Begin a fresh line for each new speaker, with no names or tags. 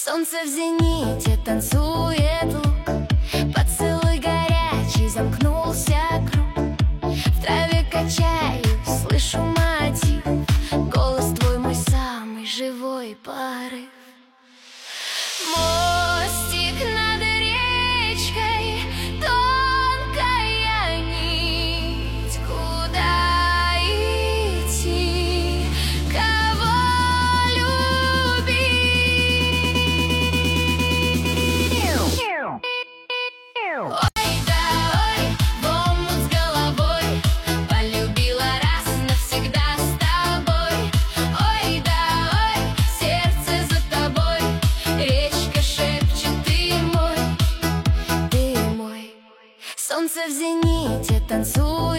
Солнце в зените, танцует лук, поцелуй горячий, замкнулся круг. В траве качаюсь, слышу мотив, голос твой мой самый живой порыв. Мостик над речкой, тонкая нить, куда идти, кого любить? Ой да ой, в омут с головой, полюбила раз навсегда с тобой. Ой да ой, сердце за тобой, речка шепчет: ты мой, ты мой. Солнце в зените, танцует